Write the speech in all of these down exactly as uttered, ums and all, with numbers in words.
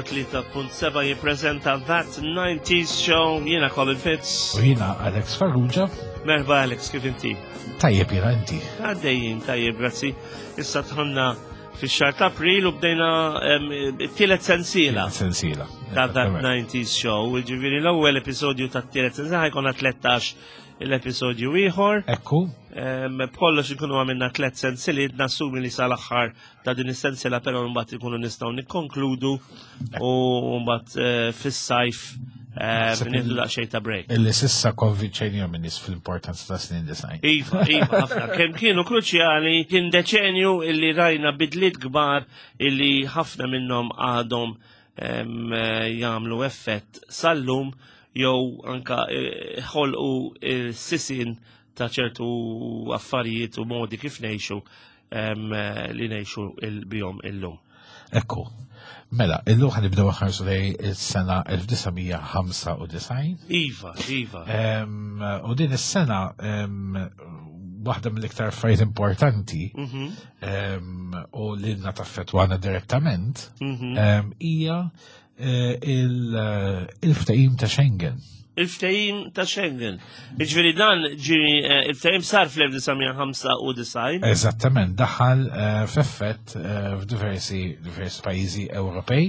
tlieta punt seba' jippreżenta That nineties Show, jiena Colin Fitz. U jiena Alex Farrugia. Merba Alex, kif inti? Tajjeb jiena inti. Għaddejjin, tajjeb, grazzi. Issa tħonna fix-xahar ta' April u bdejna t-tielet sensiela. Sensiela. Ta' That nineties Show, ġifieri l-ewwel episodju tat-tielet sensiela ħajkun tlettax l-episodju ieħor. Ekku. B'kollox ikunu għamilna tlet sensiliet, nassumi li sal-aħħar ta' din is-sensiela però mbagħad ikunu nistgħu nikkonkludu u mbagħad fis-sajf nieħdu daqsxejn ta' break. Illi sissa konvinċenjhom in-nies fil-importanza ta' snin design. Iva, iva, ħafna. Kemm kienu kruċjali, kien deċenju illi rajna bidliet kbar illi ħafna minnhom għadhom jagħmlu effett sal-lum jew anka ħolqu sisin ta' ċertu affarijiet u modi kif ngħixu li ngħixu bihom illum. Ekku. Mela, illum ħanibdew ħarsu lej is-sena elf tisa' ħamsa u design. Iva, iva. U din is-sena waħda mill-iktar affarijiet importanti u li nataffettwana direttament hija il-ftehim ta' Schengen. Il-ftehim ta' Schengen. Iġveri dan ġiri il-ftehim sar fl-elf tisa' ħamsa u design. Eżattament, daħal f'effett f'diversi pajjiżi Ewropej.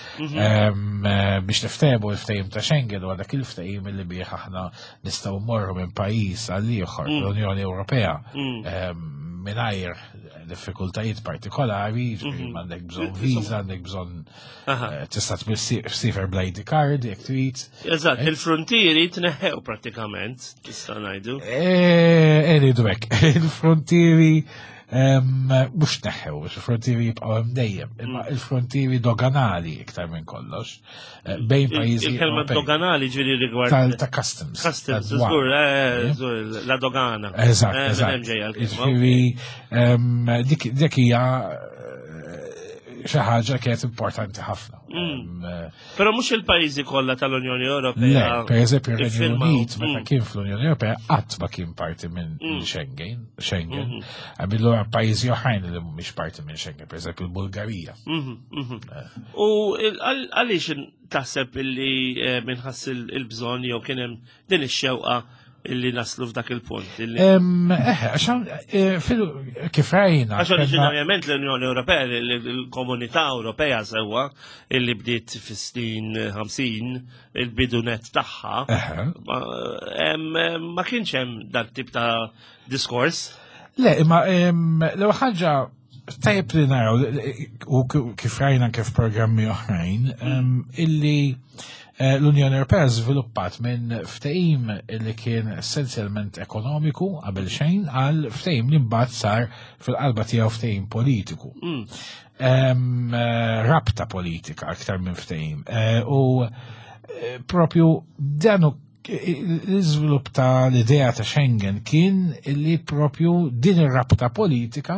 Biex niftehmu il-ftehim ta' Schengen u dak il-ftehim li bih aħna nistgħu mmorru minn pajjiż għal ieħor l-Unjoni Ewropea mingħajr diffikultajiet partikolari, għandek bżonn viża, għandek bżonn tista' tmissiefer bl-I D card, jekk trid. Eżatt, il-frontieri tneħħew prattikament, tista' ngħidu. Eridu hekk, il-frontieri mhux neħħew, il-frontieri jibqgħu hemm dejjem, imma il-frontieri doganali iktar minn kollox bejn pajjiżi. Il-kelma doganali ġieli rigward ta' customs. Customs, żgur, la dogana. Eżatt, eżatt. Jiġifieri dik hija xi ħaġa kienet importanti ħafna. Però mhux il-pajjiżi kollha tal-Unjoni Ewropea. Le, pereżempju ir-Renju Unit meta kien fl-Unjoni Ewropea qatt ma kien parti minn Schengen, Schengen. Għamillu pajjiżi oħrajn li mhumiex parti minn Schengen, pereżempju l-Bulgarija. U għaliex taħseb illi minħass il-bżonn jew kien hemm din ix-xewqa illi naslu f'dak il-punt. Għaxan, kif rajna. Għaxan oriġinarjament l-Unjoni Ewropea, l-Komunità Ewropea sewa, illi bdiet fis-snin ħamsin, il-bidunet tagħha, ma kienx hemm dak tip ta' diskors. Le, imma l ħaġa tajjeb li naraw, u kif rajna kif programmi oħrajn, illi l-Unjoni Ewropea żviluppat minn ftehim li kien essenzjalment ekonomiku qabel xejn għal ftehim li mbagħad sar fil-qalba tiegħu ftehim politiku. Rabta politika aktar minn ftehim. U propju dan l-iżvilupp ta' l-idea ta' Schengen kien li propju din ir-rabta politika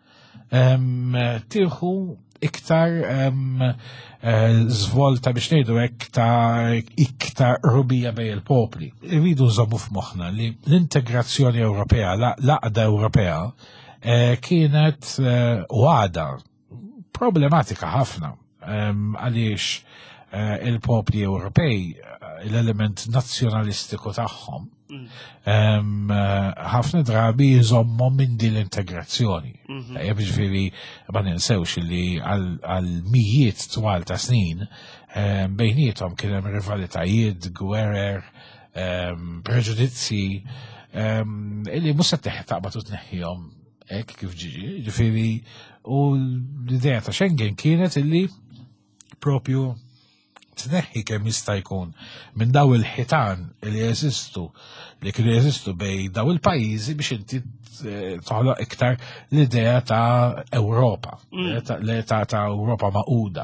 tieħu iktar zvolta biex ngħidu hekk ta' iktar rubija bejn il-popli. Irridu nżommu f'moħħna li l-integrazzjoni Ewropea, l-għaqda Ewropea kienet għada problematika ħafna għaliex il-popli Ewropej l-element nazzjonalistiku tagħhom ħafna drabi jżommhom minn din l-integrazzjoni. Ġifieri ma ninsewx li għal mijiet twal ta' snin bejniethom kien hemm rivalitajiet, gwerer, preġudizzi illi mhux se taqbad u tneħħihom hekk kif ġiġi. Ġifieri u l-idea ta' Schengen kienet illi propju tneħħi kemm jista' jkun minn daw il-ħitan li jeżistu li kienu jeżistu bej daw il-pajjiżi biex inti toħloq iktar l-idea ta' Ewropa, ta' Ewropa maquda.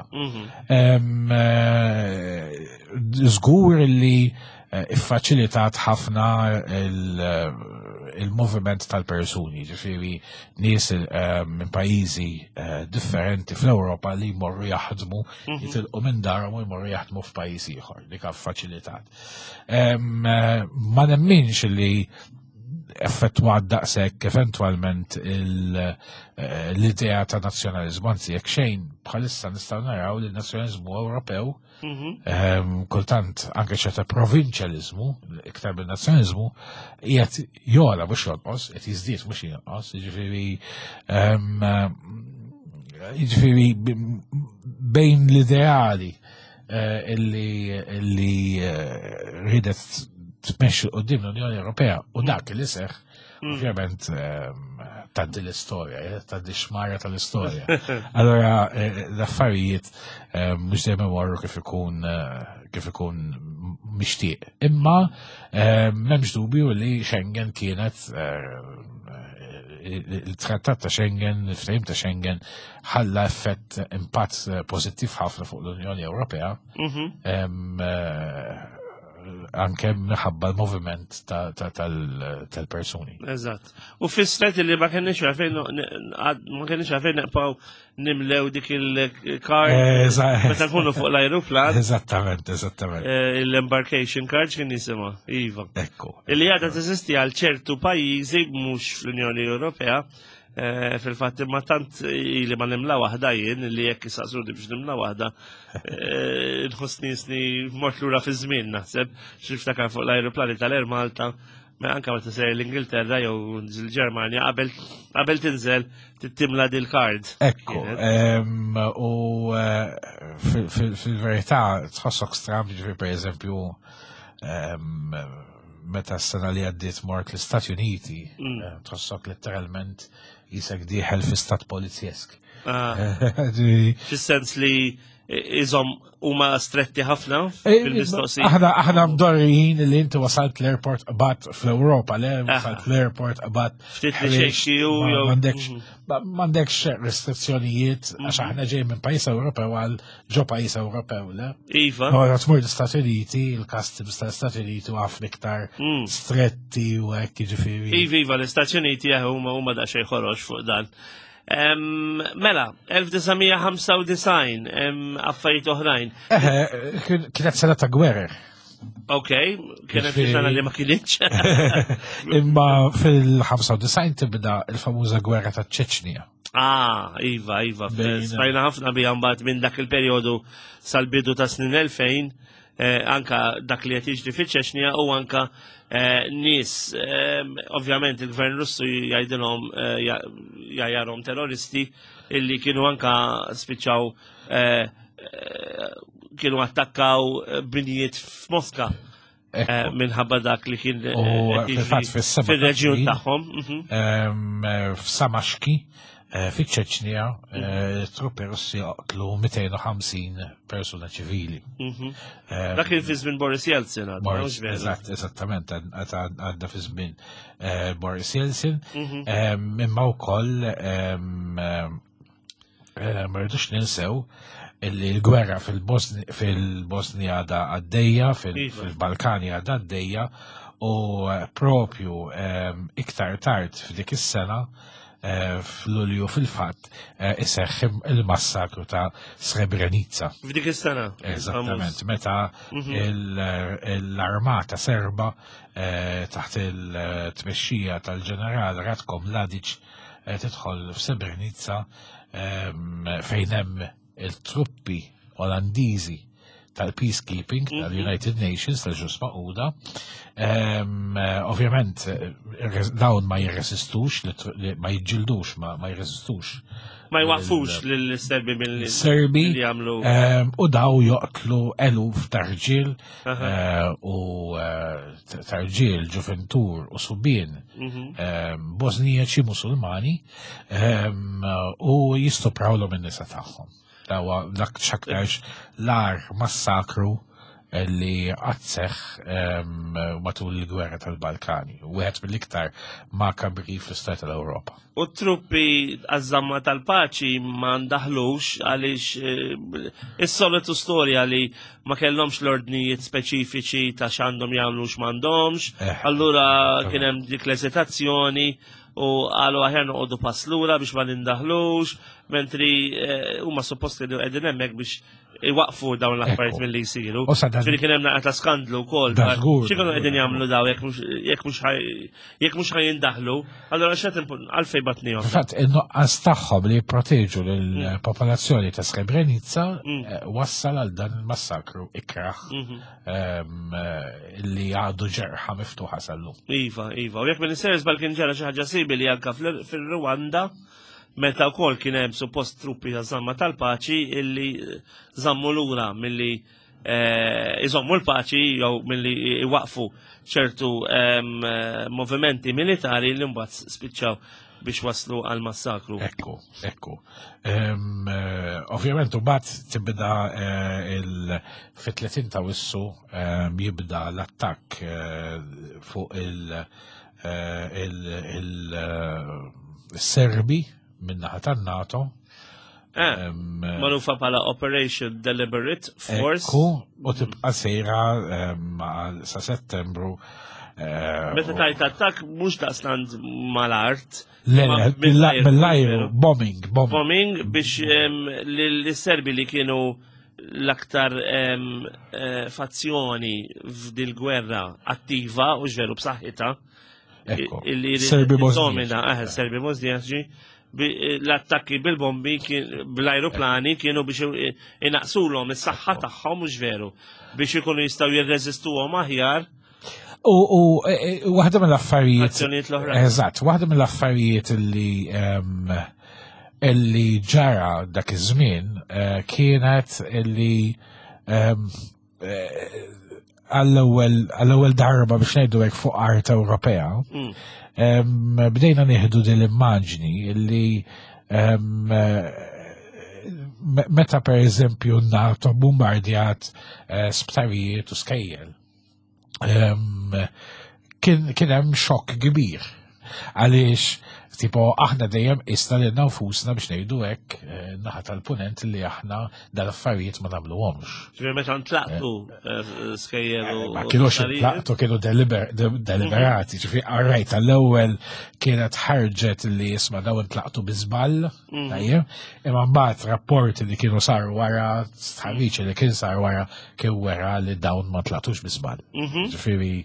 Żgur li iffaċilitat ħafna il-moviment tal-persuni, ġifieri nies minn pajjiżi differenti fl-Ewropa li jmorru jaħdmu jitilqu minn darhom u jmorru jaħdmu f'pajjiż ieħor, dik faċilitat. Ma nemminx li effettwat daqshekk eventwalment l-idea ta' nazzjonaliżmu, anzi jekk xejn bħalissa nistgħu naraw li n-nazzjonaliżmu Ewropew kultant anke ċerta provinċjaliżmu iktar minn nazzjonaliżmu qiegħed jola mhux jonqos, qed jiżdied mhux jonqos, jiġifieri jiġifieri bejn l-ideali illi ridet tmexxi qudiem l-Unjoni Ewropea u dak li seħħ ovvjament tgħaddi l-istorja, tgħaddi x-xmarja tal-istorja. Allura l-affarijiet mhux dejjem imorru kif ikun kif ikun mixtieq. Imma m'hemmx dubju li Schengen kienet il-trattat ta' Schengen, il-ftehim ta' Schengen ħalla effett impatt pożittiv ħafna fuq l-Unjoni Ewropea. Anke minħabba l-moviment tal-persuni. Eżatt. U fissret li ma kienx għalfejn ma kienx għalfejn neqpaw nimlew dik il-card meta nkunu fuq l-ajruplan. Eżattament, eżattament. L-embarkation card kien jisimha, iva. Ekku. Illi għadha teżisti għal ċertu pajjiżi mhux fl-Unjoni Ewropea. Fil-fatt imma tant li ma nimla waħda jien li jekk isaqsuni biex nimla waħda nħossni nisni mort lura fi żmien naħseb xiftakar fuq l-ajruplani tal-Air Malta ma anke meta tisir l-Ingilterra jew l-Ġermanja qabel tinżel tittimla dil-kard. Ekku, u fil-verità tħossok stram ġifier pereżempju meta s-sena li għaddiet mort l-Istati Uniti, tħossok letteralment jisek diħel fi stat polizjesk. Fis-sens li iżom huma stretti ħafna fil-mistoqsija. Aħna mdorrijin li inti wasalt l-airport qabat fl-Ewropa, le wasalt l-airport qabat. Ftit li xejxi u m'għandekx restrizzjonijiet għax aħna ġej minn pajjiż Ewropew għal ġo pajjiż Ewropew, le? Iva. Ora tmur l-Istati Uniti, il-customs tal-Istati Uniti u ħafna iktar stretti u hekk jiġifieri. Iva, iva, l-Istati Uniti huma huma daqsxejn ħoroġ fuq dan. Mela, elf tisgħemija ħamsa u design, affarijiet oħrajn. Kienet sena ta' gwerer. Ok, kienet sena li ma kienitx. Imma fil-ħamsa u design tibda il-famuża gwerra ta' ċeċnija. Ah, iva, iva. Smajna ħafna bija mbagħad minn dak il-perjodu sal-bidu ta' snin elfejn, anka dak li qed jiġri fiċ-Ċeċnija u anka nies, ovvjament il-Gvern Russu jgħidilhom jgħajjarhom terroristi illi kienu anka spiċċaw kienu attakkaw binijiet f'Mosca minħabba dak li kien fil-reġjun tagħhom. F'Samaxki fiċ-Ċeċnija truppi Russi qatlu mitejn u ħamsin persuna ċivili. Dak kien fi żmien Boris Jeltsin. Eżatt, eżattament, għadda fi żmien Boris Jeltsin. Imma wkoll ma rridux ninsew illi l-gwerra fil-Bosnija għadha għaddejja, fil-Balkani għadha għaddejja u propju iktar tard f'dik is-sena fl-Lulju fil-fatt iseħħ il-massakru ta' Srebrenica. F'dik is-sena. Eżattament, meta l-armata serba taħt il-tmexxija tal-ġeneral Ratko Mladic tidħol f'Srebrenica fejn hemm il-truppi Olandiżi tal-peacekeeping tal-United Nations tal-ġus Maquda. Ovvjament dawn ma jirresistux, ma jġildux, ma jirresistux. Ma jwaqfux l-Serbi mill-Serbi u daw joqtlu eluf tarġil u tarġil, ġuventur u subien Bosnijaċi Musulmani u jistuprawlu minn nisa tagħhom. Dawa dak xaktarx l-ar massakru li għadseħ matul il-gwerra tal-Balkani. U għed mill-iktar makabri fl-istat tal-Ewropa. U truppi għazzamma tal-paċi ma ndaħlux għalix is-solitu storja li ma kellhomx l-ordnijiet speċifiċi ta' x'għandhom jagħmlu x'm'għandhomx. Allura kien hemm dik l-eżitazzjoni u għalu aħjar noqogħdu pass lura biex ma nindaħlux, mentri huma supposti li qegħdin hemmhekk biex iwaqfu dawn l-affarijiet milli jsiru. U sa dan- Ġifieri kien hemm naqra ta' skandlu wkoll. Da żgur, X'kienu da qegħdin żgur. jagħmlu daw jekk mhux jekk mhux ħaj- jekk mhux ħajindaħlu, allura x'qed impu- għalfejn batnihom. Fatt, il-nuqqas tagħhom li jipproteġu lill-popolazzjoni ta' Srebrenica eh, wassal għal dan il-massakru ikraħ ehm, eh, li għadu ġerħa miftuħa sal-lum. Iva, Iva. U jekk Ministeru żball kien ġara xi ħaġa simili anke fl- fil-Rwanda, meta wkoll kien hemm suppost truppi ta' żamma tal-paċi illi żammu lura milli eh, iżommu l-paċi jew milli iwaqfu ċertu em, eh, movimenti militari li mbagħad spiċċaw biex waslu għal massakru. Ekku, ekku. Ehm, eh, Ovvjament, u bat tibda eh, il- fit-tletin ta' wissu ehm, jibda l-attakk eh, fuq il- eh, il- il- eh, il-Serbi minnaħa tan-NATO. Eh, Ehm, Malufa bħala Operation Deliberate Force. Ekku, u tibqa sejra ehm, għal- sa' settembru. eh, Meta tajt attak mhux daqsland mal-art. Le, ma le, mill-ajru, mill-ajru, bombing, bombing. bombing biex em, l-Serbi li kienu l-aktar em, eh, fazzjoni f'dil gwerra attiva u ġveru b'saħħitha. Ekku, Illi Serbi domina, Bosniaċi. eh, Serbi Bosniaċi. bi- L-attakki bil-bombi, kien- bil-aeroplani kienu biex inaqsulhom is-saħħa tagħhom mhux veru biex ikunu jistgħu jirreżistuhom aħjar. U u e- e- waħda mill-affarijiet. Azzjonijiet l-oħra. Eżatt, waħda mill-affarijiet li em, illi ġara dak iż-żmien eh, kienet illi em, eh, għall-ewwel għall-ewwel darba biex ngħidu hekk fuq art Ewropea. Mm. em, Bdejna nieħdu din l-immaġni illi em, eh, me- meta per eżempju NATO bombardjat eh, sptarijiet u skejjel. Em, kien kien hemm xokk kbir. Għaliex tipo aħna dejjem isna li nfusna biex ngħidu hekk eh, naħa tal-punent li aħna dal-affarijiet ma nagħmluhomx. Ġifieri meta ntlaqtu eh, skejjel u Ma kienux tarijiet. intlaqtu, kienu deliber- de- deliberati, ġifi għarrajt għall-ewwel kienet ħarġet li jisma daw intlaqtu bizball, tajjeb, imma mbagħad rapporti li kienu saru wara, stħarriċ li kien sar wara kien wera li dawn ma tlaqtux bizball. Ġifieri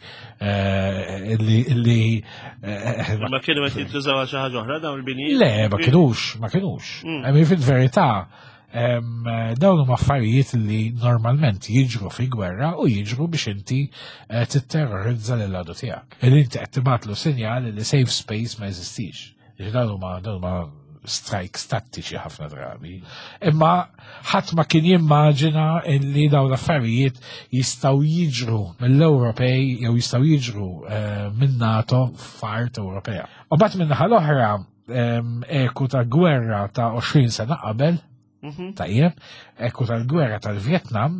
eh, li li eh, Ma kienu qed jintużaw għal xi ħaġa oħra dawn il-binijiet. Le, ma kienux, ma kienux. Għemi fil-verità, em, dawn huma affarijiet li normalment jiġru fi gwerra u jiġru biex inti eh, titterrorizza l-ladu tiegħek. Ed inti qed tibgħatlu sinjal li safe space ma jeżistix. Ġi dawn huma dawn huma strikes tattiċi ħafna drabi. Imma ħadd ma kien jimmaġina li dawn l-affarijiet jistgħu jiġru mill-Ewropej jew jistgħu jiġru eh, minn NATO f'art Ewropea. U bat minn naħa l-oħra em, eku ta' gwerra ta' għoxrin sena qabel, tajjeb, eku tal-gwerra tal-Vietnam,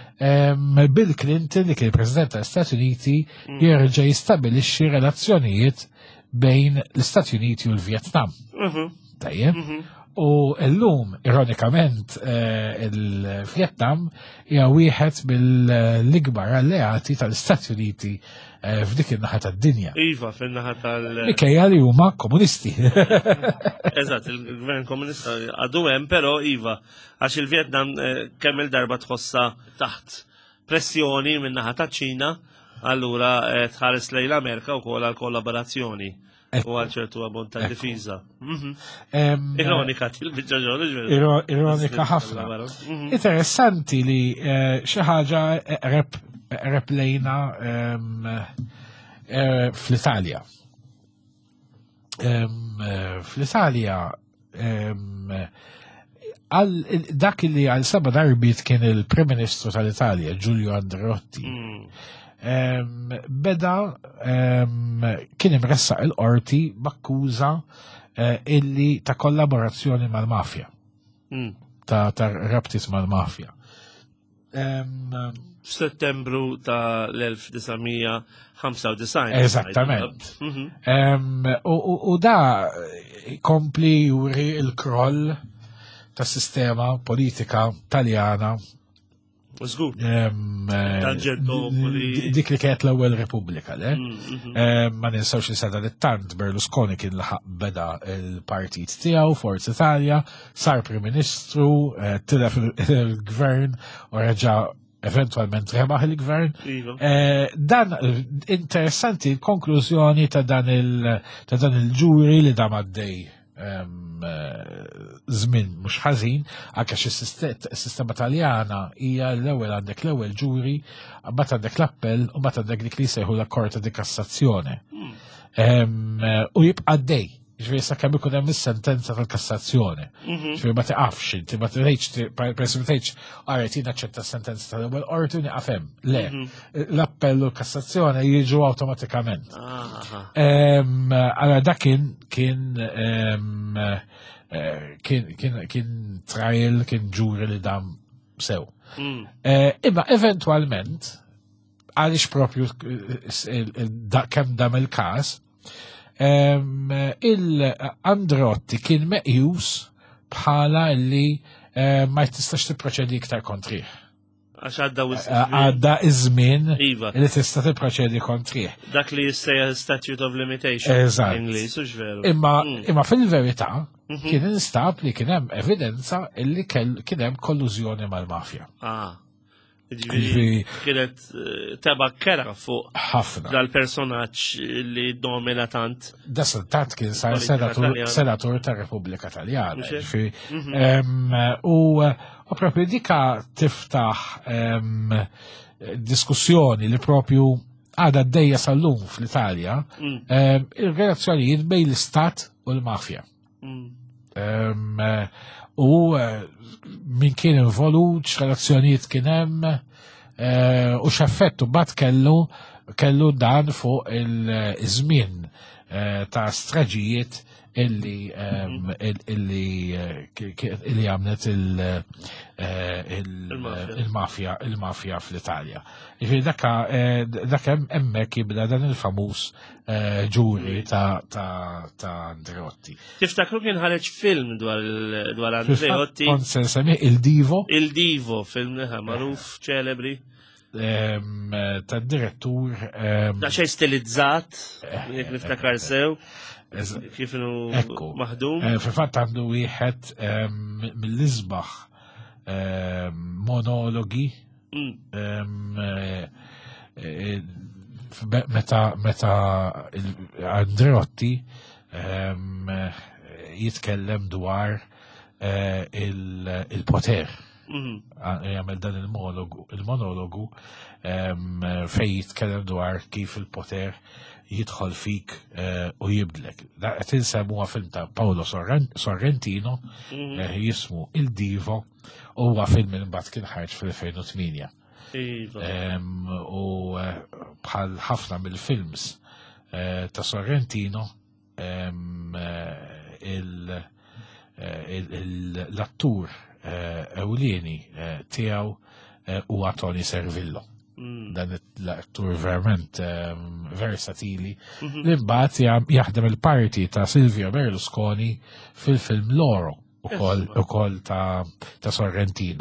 em, Bill Clinton li kien President tal-Stati Uniti jerġa' jistabilixxi relazzjonijiet bejn l-Istati Uniti u l-Vietnam. Tajjeb. U llum, ironikament, eh, il-Vietnam hija wieħed mill-ikbar alleati tal-Istati Uniti eh, f'dik in-naħa tad-dinja. Iva, fin-naħa tal- Mikkejja li huma komunisti. Eżatt, il-gvern komunista għadu hemm, però Iva, għax il-Vietnam eh, kemm il-darba tħossa taħt pressjoni min-naħa taċ-Ċina, allura eh, tħares lejn l-Amerika wkoll għal kollaborazzjoni u għal ċertu abbont ta' difiża. Em, Ironika til-biċċa ġol, iro- Ironika ħafna. Interessanti li eh, xi ħaġa rep replejna em, eh, fl-Italja. Em, eh, Fl-Italja em, għal- dak li għal seba darbit kien il-Prim Ministru tal-Italja, Giulio Andreotti, em, beda em, kien imressaq il-qorti bakkuża eh, illi ta' kollaborazzjoni mal-mafja, ta' ta' rabtit mal-mafja. Em, Settembru ta' l-elf-tisa-mija-ħamsa u disajn. Eżattament. Em, u, u, u da kompli juri il-kroll ta' sistema politika taljana Żgur. Em, eh, Tangentopoli. Dik li kienet l-ewwel Repubblika, le? Em, Ma ninsawx li sada li tant Berlusconi kien laħaq beda il-partit tiegħu, Forza Italja, sar Prim Ministru, eh, tilef il-gvern u reġa' eventualment rebaħ il-gvern. Iva. Eh, Dan eh, interessanti l-konklużjoni ta' dan il- ta' dan il-ġuri li dam għaddej em, eh, żmien mhux ħażin, anke is-sistema Taljana hija l-ewwel għandek l-ewwel ġuri, mbagħad għandek l-appell u mbagħad għandek dik li jsejħu l-Korte di Kassazzjoni. Em, eh, U jibqa' għaddej. Ġifieri sakemm ikun hemm is-sentenza tal-Kassazzjoni. Ġifieri ma tiqafx, inti ma tgħidx peress ma tgħidx qaret jien naċċetta s-sentenza tal-ewwel qorti u nieqaf hemm. Le, l-appell u l-Kassazzjoni jiġu awtomatikament. Aha. Em, Allora dak kien kien em, eh, kien kien kien trial, kien ġuri li dam sew. Mm. Eh, Imma eventualment għaliex propju kemm dam il-każ, em, il-Andreotti kien meqjus bħala li eh, ma tistax tipproċedi iktar kontrih. Għax għadda wis. Għadda iż-żmien Iva. li tista' tipproċedi kontrih. Dak li jissejja statute of limitation. Eżatt. Ingliż, ux veru. Imma imma fil-verità kien instab li kien hemm evidenza illi kell- kien hemm kollużjoni mal-mafja. Ah. Ġifieri- Ġifieri kienet eh, teba kera fuq Ħafna. dal-personaġġ li domina tant. Da tant kien sar Politika senatur Taljana. senatur ta' Repubblika Taljana. Mhux hekk? Ġifieri, em, U u propju dika tiftaħ em, diskussjoni li propju għada d-dejja sal-lum fl-Italja, em, il-relazzjonijiet bejn l-Istat u l-mafja. Mm. Em, eh, U eh, min kien involut, x'relazzjonijiet kien hemm, eh, u x'effettu bat kellu kellu dan fuq il-żmien eh, ta' straġijiet illi em, il- illi eh, ki- ki- illi għamlet il- eh, il- Il-mafja. il-mafja il-mafja fl-Italja. Ġifieri dakka eh, dak hemm hemmhekk jibda dan il-famuż eh, ġuri ta' ta' ta' Andreotti. Tiftakru kien ħareġ film dwar il- dwar Andreotti, Kont se nsemmih il-Divo il-Divo, film neħa maruf, ċelebri. em, ta' direttur em, Da xej stilizzat, jek niftakar sew, eż- kif inu Ekku. maħdum. eh, fil-fatt għandu wieħed em, mill-isbaħ em, monologi Mm. em, eh, eh, f- meta meta il- Andreotti em, eh, jitkellem dwar eh, il- il-poter. Mhm. Jgħamil dan il-monologu, il-monologu em, fej jitkellem dwar kif il-poter jidħol fik eh, u jibdlek. Da qed insemmuha film ta' Paolo Sorren- Sorrentino eh, jismu Il-Divo u huwa film li mbagħad kien ħarġ fil-2008. Iva. Em, U eh, bħal ħafna mill-films eh, ta' Sorrentino em, eh, il- eh, il- il- l-attur eh, ewlieni eh, tiegħu eh, huwa Tony Servillo. Mm. Dan it- l-attur verament em, versatili li mbagħad jam- jaħdem il-parti ta' Silvio Berlusconi fil-film Loro ukoll Isma. ukoll ta' ta' Sorrentino.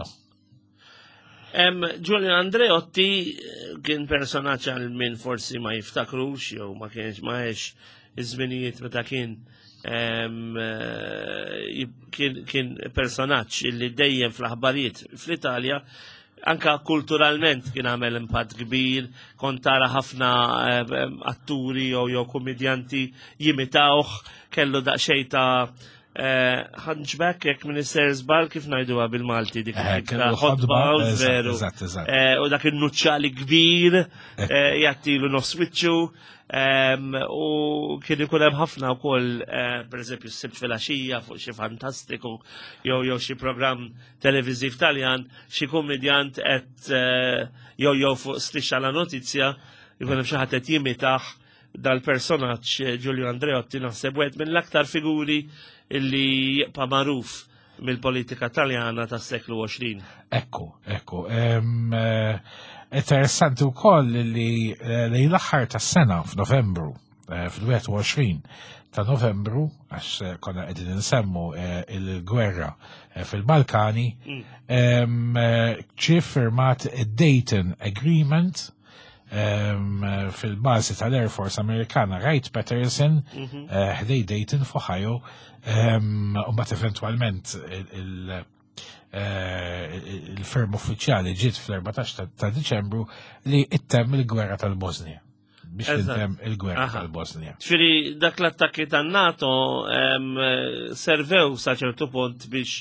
Em, Giulio Andreotti eh, kien personaġġ għal min forsi ma jiftakrux jew ma kienx maħex iż-żminijiet meta kien em, eh, jib- kien kien personaġġ li dejjem fl-aħbarijiet fl-Italja anka kulturalment kien għamel impatt kbir, kont tara ħafna eh, atturi jew jew komedjanti jimitawh, kellu daqsxejn ta' eh, hunchback, jekk Minister Zbal kif ngħiduha bil-Malti dik Eh, dik kellu ta' hot ħodba, balls, eżatt, veru. eżatt, eżatt. Eh, u dak il-nuċċali kbir, eh, jattilu nofs wiċċu, em, u kien ikun hemm ħafna wkoll, eh, pereżempju s-sibt filgħaxija fuq xi fantastiku jew jew xi programm televiżiv Taljan, xi kumedjant qed eh, jew jew fuq striscia la notizja, jkun hemm xi ħadd qed jimitaħ dal-personaġġ eh, Giulio Andreotti naħseb wieħed mill-aktar figuri illi jibqa' magħruf mill-politika Taljana tas-seklu għoxrin. Ekku, ekku. Em, eh, Interessanti wkoll li eh, li l-aħħar tas-sena f'Novembru fil-واحد وعشرين ta' Novembru, għax konna qegħdin insemmu il-gwerra fil-Balkani, ġie firmat id-Dayton Agreement fil-bażi tal-Air Force Amerikana Wright-Patterson ħdej Dayton f'Ohio, u mbagħad eventwalment il-ferm uffiċjali ġiet fl-erbatax ta' Diċembru li ittemm il-gwerra tal-Bosnia. Biex tintemm il-gwerra tal-Bosnia. Ġifieri dak l-attakki tan-NATO servew sa ċertu punt biex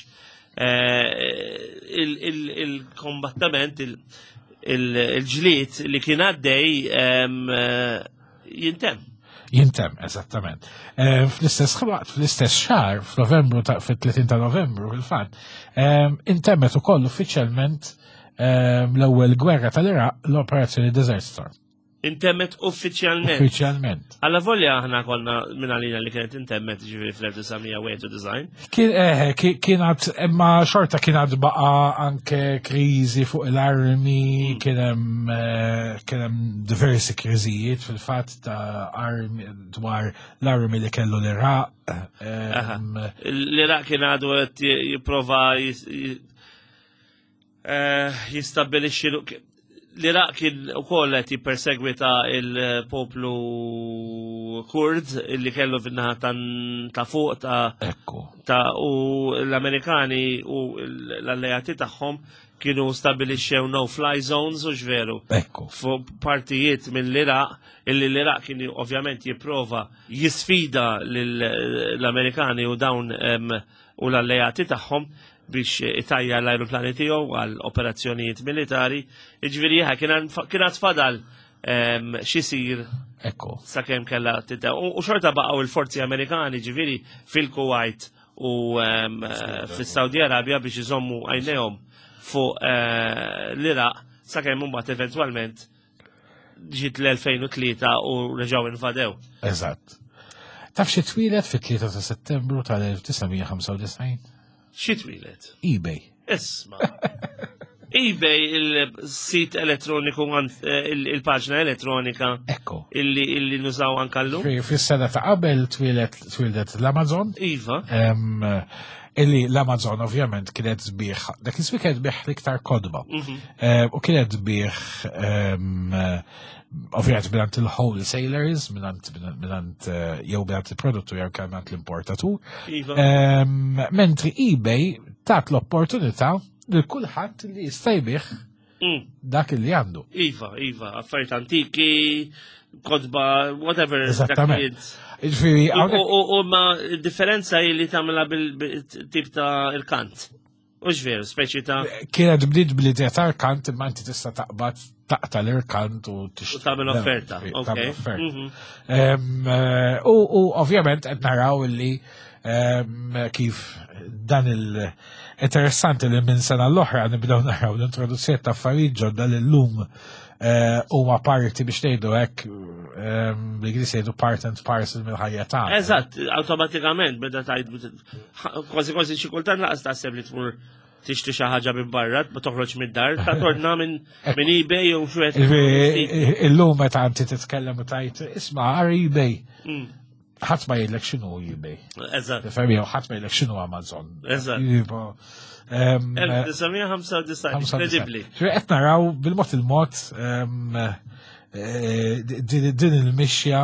il-kombattament, il-ġlied li kien għaddej jintemm. Jintem, eżattament. Fl-istess waqt, fl-istess xar, f'Novembru, fit-tletin ta' Novembru, fil-fatt, intemmet ukoll uffiċjalment l-ewwel gwerra tal-Iraq l-Operazzjoni Desert Storm. Intemmet uffiċjalment. Uffiċjalment. Alla volja aħna konna minn għalina li kienet intemmet ġifieri fl-1901 design. Kienet, imma xorta kienet baqa anke kriżi fuq il-armi, kien hemm diversi kriżijiet fil-fatt ta' armi dwar l-armi li kellu l-Iraq. L-Iraq kien għadu qed jipprova jistabbilixxi l-Iraq kien ukoll qed jippersegwita il-poplu Kurd illi kellu fin-naħa ta' fuq ta' u l-Amerikani u l-alleati tagħhom kienu stabilixxew no-fly zones u ġveru. Fuq partijiet mill-Iraq illi l-Iraq kien ovvjament jipprova jisfida l-Amerikani u dawn u l-alleati tagħhom biex itajja l-aeroplani tiegħu għal operazzjonijiet militari, jiġifieri kienet fadal xisir sakemm kellha tita. U xorta baqgħu il-forzi Amerikani ġifieri fil-Kuwait u fis-Saudi Arabja biex iżommu għajnejhom fuq l-Iraq sakemm imbagħad eventwalment ġiet l-elfejn u tlieta u reġgħu invadew. Eżatt. Taf xi twilet fit-tlieta ta' Settembru tal-elf-tisgħemija ħamsa u disgħin? Xi twilet? eBay. Isma. eBay il-sit elettroniku, il-paġna elettronika. Ekko. Illi nużaw ankallu. Fis-sena ta' qabel twilet l-Amazon. Iva. Illi l-Amazon ovvjament kienet sbieħ, dak ismi kienet sbieħ l-iktar kodba. U kienet sbieħ ovvjament minant il-wholesalers, minant jew minant il-produttur jew minant l-importatur. Mentri eBay tat l-opportunità li kulħadd li jista' jbieħ dak li għandu. Iva, iva, affarijiet antiki, kodba, whatever. Eżattament. U ma differenza li tagħmilha bil-tip ta' il-kant. U ġveru, speċi ta' kienet bdiet bl-idea ta' il-kant imma inti tista' taqbad taqta l-irkant u tagħmel offerta. U ovvjament qed naraw li kif dan il-interessanti li minn sena l-oħra nibdew naraw l-introduzzjoni ta' affarijiet ġodda l-lum huma parti biex tgħidu hekk l-Ingliż jgħidu part and parcel mill-ħajja tagħna. Eżatt, awtomatikament beda tgħid kważi kważi xi kultant laqas taħseb li tmur tixtri xi ħaġa minn barra, ma toħroġ mid-dar, ta' torna minn eBay jew xwed. Illum meta inti titkellem u tgħid isma' ara eBay. ħadd ma jgħidlek x'inhu eBay. Eżatt. Fehmi ħadd ma jgħidlek x'inhu Amazon. Eżatt. elf tisa ħamsa u disgħin, inkredibbli. Qed naraw bil-mod il-mod din il-mixja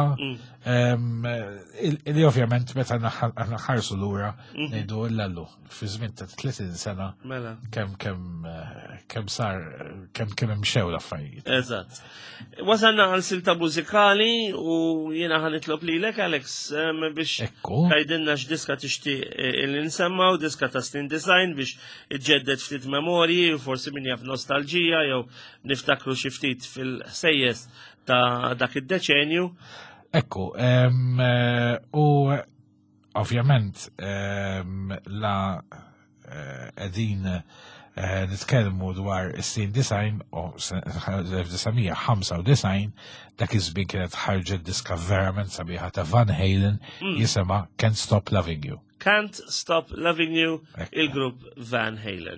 li ovvjament meta naħarsu lura ngħidu l-allu fi żmien ta' tletin sena kemm kemm kemm sar kemm kemm hemm xew l-affarijiet. Eżatt. Wasalna għal silta mużikali u jiena ħanitlob lilek Alex biex tgħidilna x'diska tixtieq li nsemmaw, diska ta' Snin Design biex iġġedded ftit memorji u forsi min jaf nostalġija jew niftakru xi ftit fil-ħsejjes ta' dak id-deċenju. Ekku, u ovvjament la edin nitkellmu dwar is-Snin Design u elf-tisgħemija ħamsa u disgħin dak iż-żmien kienet ħarġet diska verament sabiħa ta' Van Halen jisimha Can't Stop Loving You. Can't Stop Loving You, il-grupp Van Halen.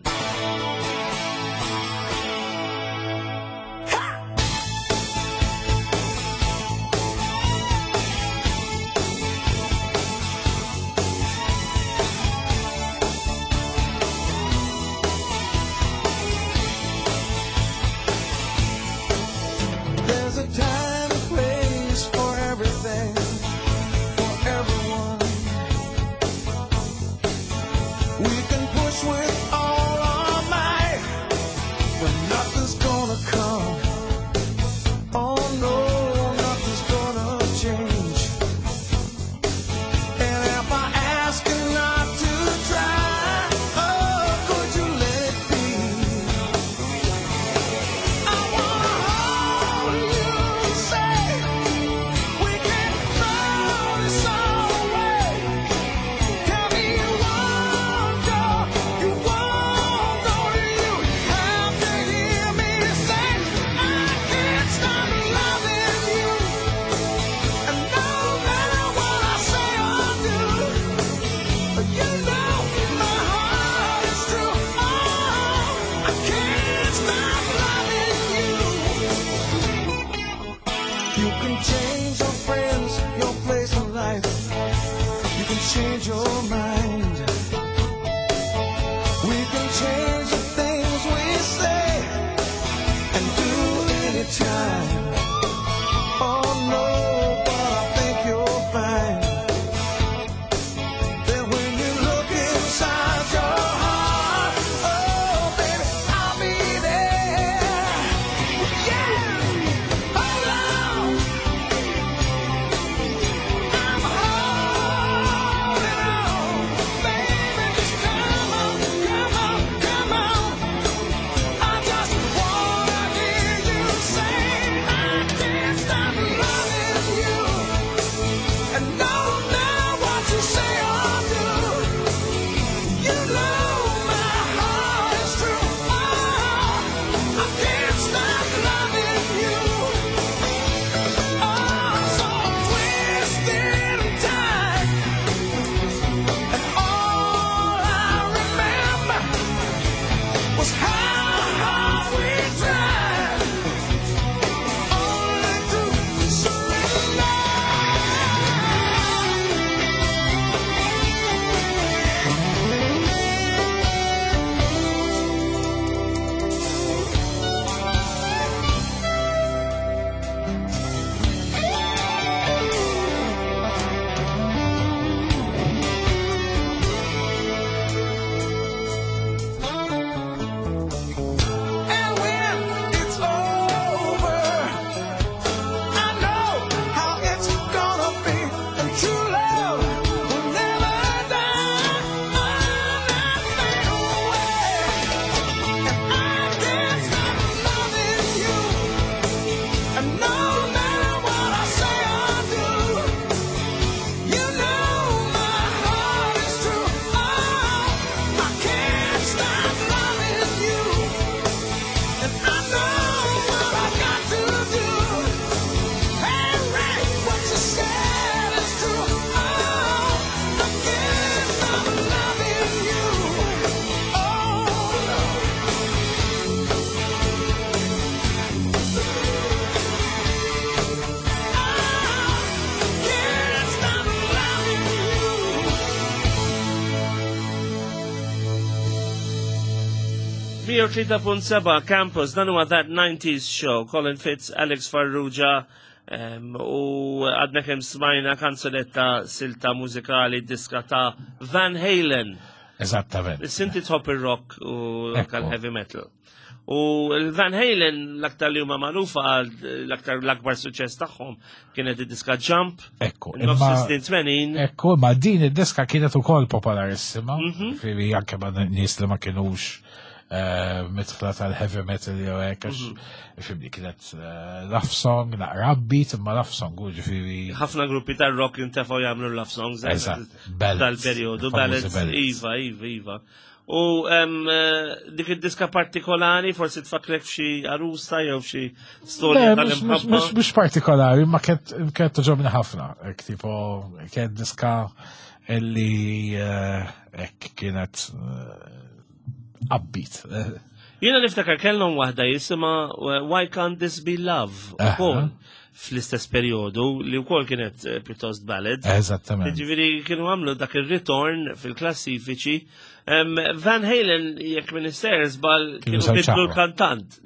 mija u tlieta punt seba' Campus, dan huwa That nineties Show, Colin Fitz, Alex Farrugia, um, u għadna kemm smajna kanzunetta silta mużikali diska ta' Van Halen. Eżattament. Sinti tħobb il-rock u l heavy metal. U l-Van Halen l-aktar li huma magħrufa l-aktar l-akbar suċċess tagħhom kienet id-diska Jump. Ekku. tmenin. Ekku, ma din id-diska kienet ukoll popolarissima. Firri anke ma nies li ma kienux mitħla tal-heavy metal jew hekk għax fimni kienet love song, naqra upbeat imma love song u ġifieri. Ħafna gruppi tar-rock intefgħu jagħmlu love songs tal-perjodu, ballads, iva, iva, iva. U dik id-diska partikolari forsi tfakrek f'xi arusta jew f'xi storja tal-imħabba. Mhux partikolari, ma kienet toġobni ħafna. Tipo kienet diska illi hekk kienet upbeat. Jiena niftakar kellhom waħda jisimha Why Can't This Be Love? Ukoll fl-istess perjodu li wkoll kienet pjuttost ballad. Eżattament. Ġifieri kienu għamlu dak ir-ritorn fil-klassifiċi. Van Halen jekk ministers bal kienu bidlu l-kantant.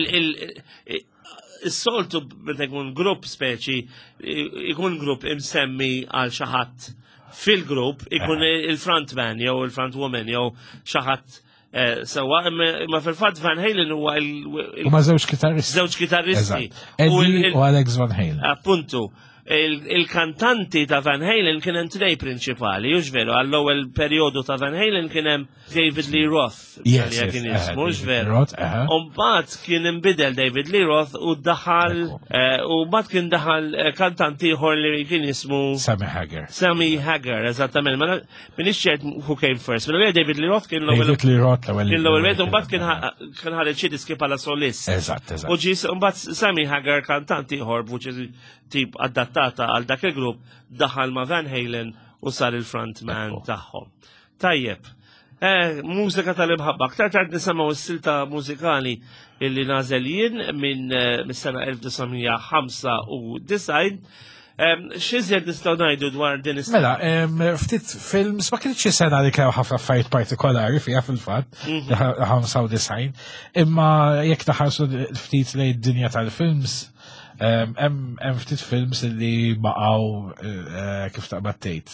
Is-soltu meta jkun grupp speċi ikun grupp imsemmi għal xi ħadd fil-grupp ikun il-frontman jew il-frontwoman jew xi ħadd sewa, ma fil-fatt Van Halen huwa il- Ma żewġ kitarristi. Żewġ kitarristi. Eddie u Alex Van Halen. Appuntu. Il-kantanti ta' Van Halen kien hemm tnej prinċipali, jux veru, għall-ewwel perjodu ta' Van Halen kien hemm David Lee Roth. Yes, kien ismu, jux veru. Roth, Mbagħad kien inbidel David Lee Roth u daħal u mbagħad kien daħal kantanti ieħor li kien ismu Sammy Hagar. Sammy Hagar, eżattament. Ma minix ċert who came first. Mela David Lee Roth kien l-ewwel. David Lee Roth l-ewwel. Kien l-ewwel wieħed u mbagħad kien ħareġ xi diski bħala solist. Eżatt, eżatt. U ġi mbagħad Sammy Hagar kantanti ieħor b'vuċi tip adattata għal dak il-grupp daħal ma' Van Halen u sar il-frontman tagħhom. Tajjeb, mużika tal-imħabba, aktar tard nisimgħu s-silta mużikali illi nażel jien minn mis-sena elf tisgħomija ħamsa u disgħin. X'iżjed nistgħu ngħidu dwar din is Mela, ftit films ma kienx sena li kienu ħafna affarijiet partikolari fiha fil-fatt, ħamsa u disgħin, imma jekk taħarsu ftit lejn id-dinja tal-films hemm ftit films li baqgħu kif taqbad tgħid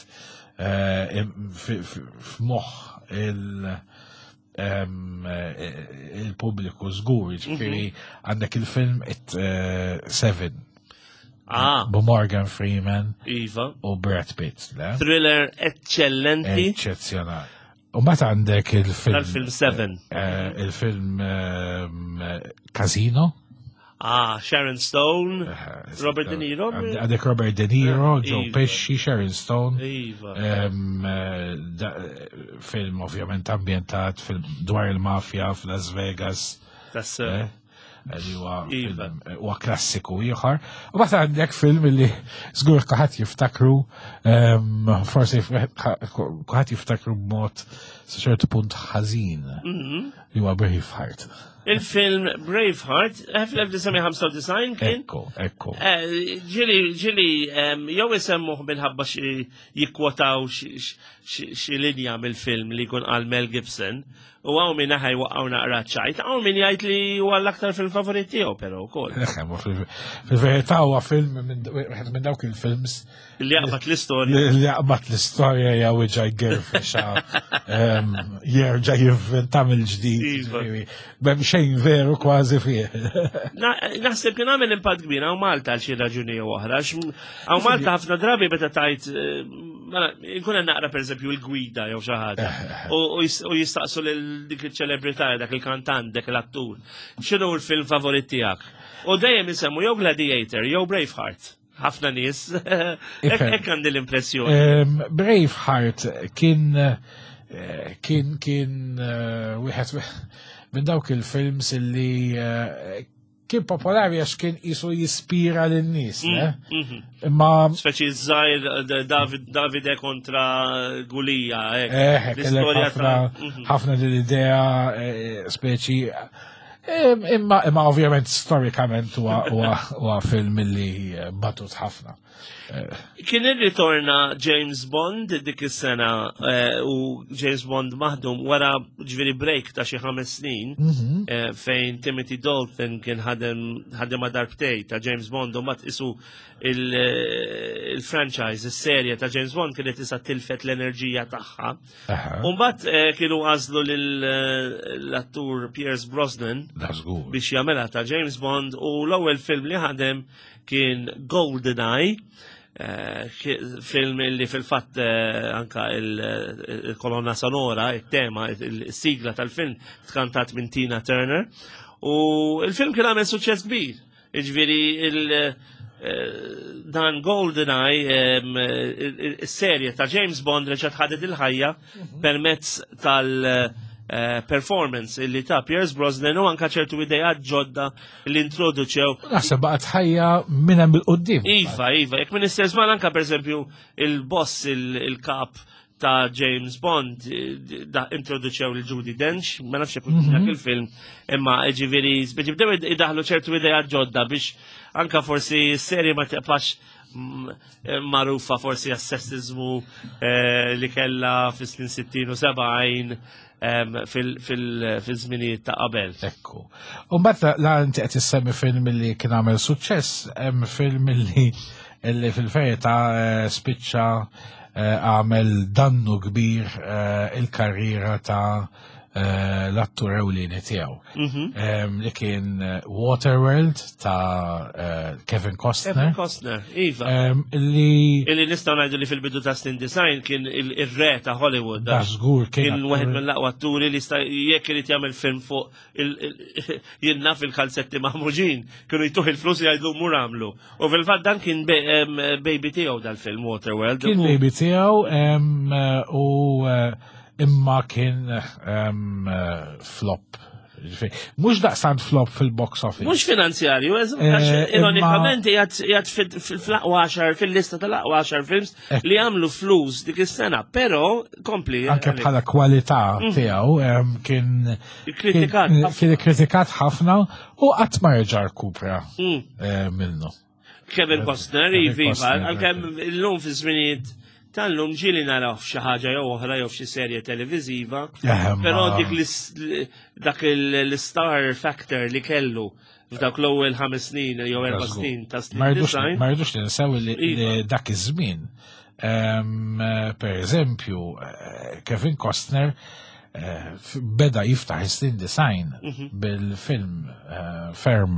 f'moħħ il-pubbliku żgur, jiġifieri għandek il-film It Seven. Bu Morgan Freeman u Brad Pitt. Thriller eccellenti. Eccezjonali. U mbagħad għandek il-film il-film Seven. Il-film Casino. Ah, Sharon Stone, Robert De Niro. Għadek Robert De Niro, Joe Pesci, Sharon Stone. Film ovvjament ambientat dwar il-mafja f'Las Vegas. Li huwa klassiku ieħor. U mbagħad għandek film li żgur kulħadd jiftakru, forsi kulħadd jiftakru b'mod sa ċertu punt ħażin li huwa Braveheart. Il-film Braveheart, fl-elf tisgħomija ħamsa u disgħin kien. Ekku, ekku. Ġili, ġili, jew isemmuh minħabba xi jikkwotaw xi linja mill-film li jkun qal Mel Gibson, u għaw minn ħaj waqqaw naqra ċajt, għaw minn jgħid li huwa l-aktar film favorit tiegħu però wkoll. Fil-verità huwa film minn dawk il-films li jaqbad l-istorja. Li jaqbad l-istorja jew iġa jgerfexa jerġa' jivventa mill-ġdid. B'hemm xejn veru kważi fih. Naħseb kien għamel impatt kbir hawn Malta għal xi raġuni oħra. Hawn Malta ħafna drabi meta tajt nkun hemm naqra pereżempju l-gwida jew xi ħaġa u jistaqsu lil dik il-ċelebrità dak il-kantant, dak l-attur. X'inhu l-film favorit tiegħek? U dejjem isemmu jew Gladiator jew Braveheart. Ħafna nies. Hekk għandi l-impressjoni. Braveheart kien kien kien wieħed minn dawk il-films illi kien popolari għax kien jisu jispira l-nis, imma... Speċi żgħir Davide kontra Gulija, eh, ħafna l-idea, speċi Imma imma ovvjament storikament huwa film li batut ħafna. Kien irritorna James Bond dik is-sena u James Bond maħdum wara ġifieri break ta' xi ħames snin fejn Timothy Dalton kien ħadem darbtej ta' James Bond u mbagħad isu il-franchise, is-serje ta' James Bond kienet issa tilfet l-enerġija tagħha. U mbagħad kienu għażlu lill-attur Pierce Brosnan biex jagħmelha ta' James Bond u l-ewwel film li ħadem kien GoldenEye. Uh, film li fil-fatt uh, anka il-kolonna sonora, il-tema, il-sigla tal-film tkantat minn Tina Turner u il-film kien għamel suċċess kbir. Iġviri il- uh, dan GoldenEye um, il-serje ta' James Bond reċat ħadet il-ħajja permezz tal- uh, Uh, performance illi ta' Pierce Brosnan u anka ċertu idejat ġodda li introduċew. Naħseb baqgħet ħajja minn hemm il-qudiem. Iva, iva, jekk minn istess mal anka pereżempju il-boss il-kap ta' James Bond da introduċew il-Judi Dench, ma nafx jekk dak il-film, imma ġifieri bdew idaħlu ċertu idejat ġodda biex anka forsi s-serje ma tibqax marufa forsi għas-sessizmu li kella fis-snin sittin u sebgħin fil-żminijiet ta' qabel. Ekku. U mbagħad la inti qed issemmi film li kien għamel suċċess, hemm film li fil-verità spiċċa għamel dannu kbir il-karriera ta' l-attur ewlieni tiegħu. Li kien Waterworld ta' Kevin Costner. Kevin Costner, iva. Li Illi nistgħu ngħidu li fil-bidu ta' Stin Design kien ir-re ta' Hollywood. Da żgur kien wieħed mill-aqwa atturi li jekk irid jagħmel film fuq jinnna fil-kalzetti maħmuġin, kienu jtuħ il-flus jgħidu mur għamlu. U fil-fatt dan kien baby tiegħu dal-film Waterworld. Kien baby tiegħu u imma kien um, uh, flop. Mux daqsant flop fil-box office. Mux finanzjarju, ironikament jgħat fil-laqwa għaxar, fil-lista tal-laqwa għaxar films li għamlu flus dik is-sena, pero kompli. Anke bħala kwalità tiegħu kien kien kritikat ħafna u qatt ma reġa' rkupra minnu. Kevin Costner, iva, għalkemm illum fi żminijiet tal-lum ġili naraw xi ħaġa jew oħra jew xi serje televiżiva, però dik dak l-star factor li kellu f'dak l-ewwel ħames snin jew erba' snin ta' Stin Design. Ma rridux ninsew li dak iż-żmien. Pereżempju, Kevin Costner beda jiftaħ Stin Design bil-film ferm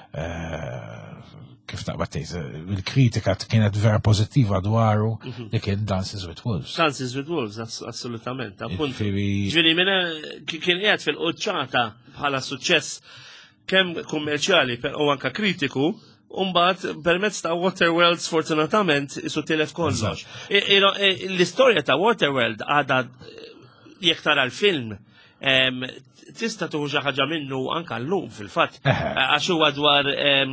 kif taqbattejt, il-kritika kienet vera pozittiva dwaru li kien Dances with Wolves. Dances with Wolves, assolutament. Ġviri, minna kien qiegħed fil-qoċċata bħala suċċess kemm kummerċjali u anka kritiku, umbat permezz ta' Waterworld sfortunatament isu tilef kollox. L-istorja ta' Waterworld għada jekk tara l-film tista' tuħu xi ħaġa minnu anke llum fil-fatt għax huwa dwar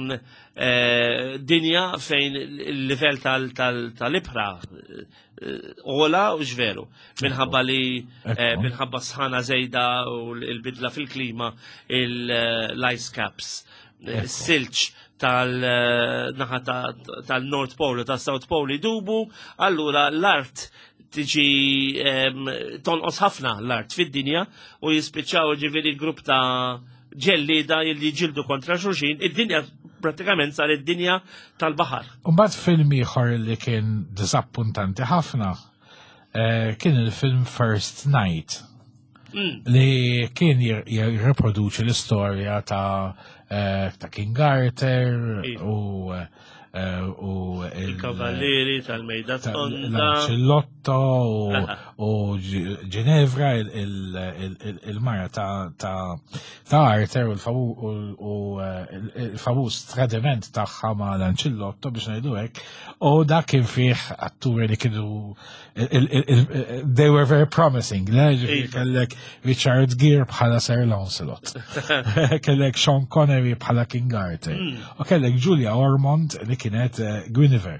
dinja fejn il-livell tal-ibħra ola u ġveru minħabba li minħabba sħana żejda u l-bidla fil-klima l-ice caps, silġ tal-naħa tal-North Pole u tal-South Pole idubu, allura l-art tiġi tonqos ħafna l-art fid-dinja u jispiċċaw ġifieri grupp ta' ġellida li ġildu kontra xulxin, id-dinja pratikament sar id-dinja tal-baħar. Mbagħad film ieħor li kien disappuntanti ħafna kien il-film First Night li kien jirreproduċi l-istorja ta' ta' King Arthur u u il-Kavalleri tal-Mejda Tonda, l-Ancillotto u Ginevra, il-mara ta' Arthur u il-famus tradiment tagħha ma' l-Ancillotto biex ngħidu hekk, u dak kien fih atturi li kienu they were very promising. Kellek Richard Gere bħala Sir Lancelot, kellek Sean Connery bħala King Arthur, u kellek Julia Ormond li kienet Guinevere.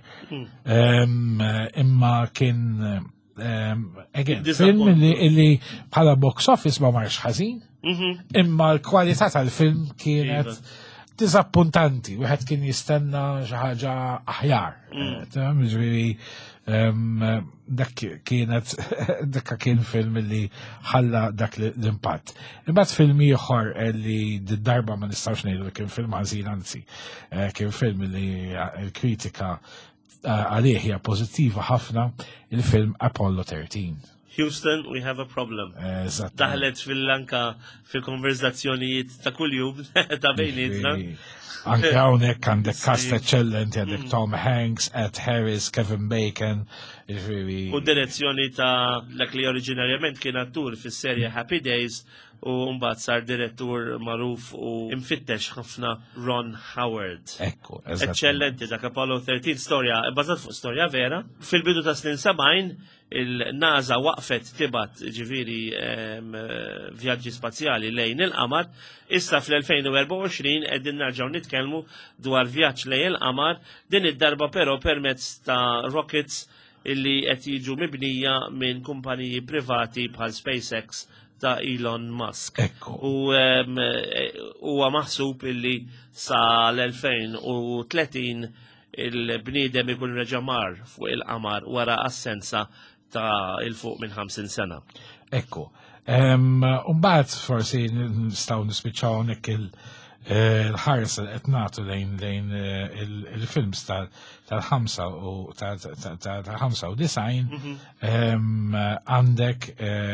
Imma kien again film li bħala box office ma marx ħażin, Imma l-kwalità tal-film kienet disappuntanti, wieħed kien jistenna xi ħaġa aħjar. Ġifieri dak kienet dak kien film li ħalla dak l-impatt. Imbagħad film ieħor li d-darba ma nistgħux ngħidu kien film ħażin, anzi kien film li l-kritika għalih hija pożittiva ħafna, il-film Apollo thirteen. Houston, we have a problem. Daħlet fil-lanka fil-konverzazzjonijiet ta' kuljum ta' bejnietna. Anke hawnhekk għandek cast eccellenti, għandek Tom Hanks, Ed Harris, Kevin Bacon. U direzzjoni ta' dak li oriġinarjament kien attur fis-serje Happy Days u mbagħad sar direttur magħruf u imfittex ħafna Ron Howard. Ekku, eccellenti dak Apollo thirteen, storja bbażat fuq storja vera. Fil-bidu ta' snin sabgħin il-NASA waqfet tibat ġiviri vjaġġi spazjali lejn il-qamar, issa fl-elfejn u erba' u għoxrin qegħdin nerġgħu nitkellmu dwar vjaġġ lejn il-qamar, din id-darba però permezz ta' rockets illi qed jiġu mibnija minn kumpaniji privati bħal SpaceX ta' Elon Musk. U huwa maħsub illi sa l-elfejn u tletin il-bniedem ikun reġamar fuq il-qamar wara assenza ta' il-fuq minn ħamsin sena. Ekku. Umbat forsi nistaw nispiċaw nek il-ħares qed nagħtu lejn lejn il-films tal-ħamsa u tal-ħamsa u disajn għandek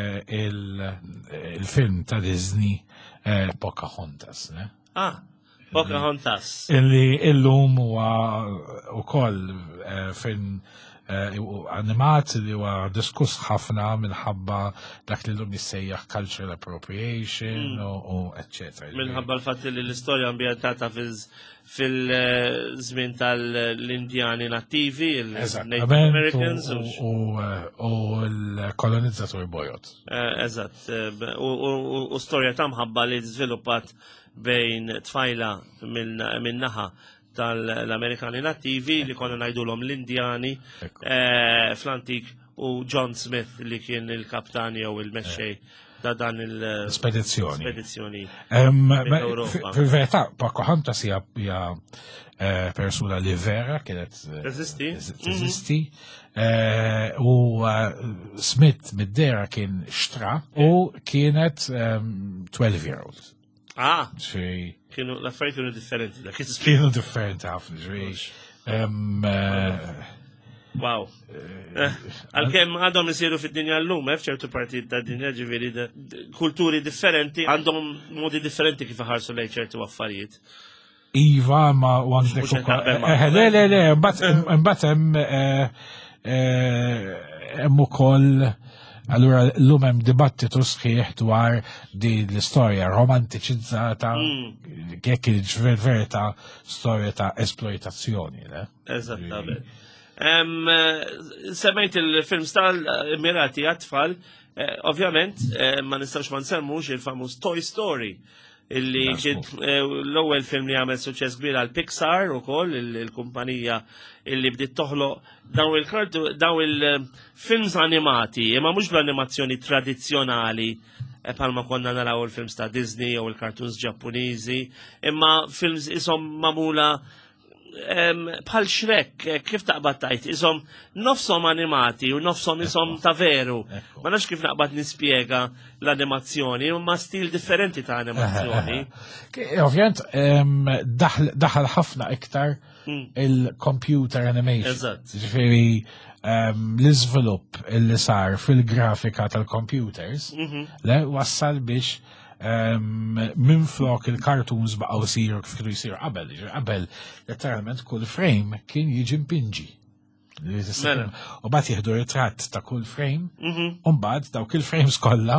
il-film ta' Disney Pocahontas. Ah, Pocahontas. Illi illum huwa ukoll film animat li huwa diskuss ħafna minħabba dak li l-lum jissejjaħ cultural appropriation u eccetera. Minħabba l-fatt li l-istorja ambjentata fil-żmien tal-Indjani nattivi, il-Native Americans u l-kolonizzatori bojot. Eżatt, u storja ta' mħabba li żviluppat bejn tfajla minn naħa tal-Amerikani nattivi li konna najdulhom l-Indjani fl-antik u John Smith li kien il-kaptan jew il-mexxej ta' dan il-spedizzjoni. Fil-verità, Pocahontas hija persuna li vera kienet teżisti u Smith mid-dera kien xtra u kienet twelve year old. Ah, kienu l-affarijiet kienu differenti. Kienu differenti ħafna, ġri. Wow. Għal-kem għadhom isiru fid-dinja l-lum, f'ċertu partijiet ta' dinja ġiviri kulturi differenti, għandhom modi differenti kif ħarsu lejn ċertu affarijiet. Iva, ma għandek Le, le, le, mbatt hemm ukoll. Allura l-lum hemm dibattitu sħiħ dwar di l-istorja romantiċizzata jekk il-verità storja ta' esploitazzjoni. Eżattament. Semmejt il-films tal-Emirati għat-tfal, ovvjament ma nistax ma nsemmux il-famuż Toy Story illi l-ewwel film li għamel suċċess kbir għal Pixar ukoll il-kumpanija illi bdiet toħloq daw il-films animati, imma mhux bl-animazzjoni tradizzjonali bħalma konna naraw il-films ta' Disney u l-cartoons Ġappuniżi, imma films isom mamula bħal Shrek, kif taqbad tajt, isom nofsom animati u nofsom isom ta' veru. Ma nafx kif naqbad nispjega l-animazzjoni, ma stil differenti ta' animazzjoni. Ovvjament, daħal ħafna iktar il-computer animation. Ġifieri l-iżvilupp li sar fil-grafika tal-computers le wassal biex minn flok il-cartoons baqgħu siru kif kienu jsiru qabel. Qabel letteralment kull frame kien jiġi mpinġi. U bat jieħdu ritratt ta' kull frame, u mbagħad dawk il-frames kollha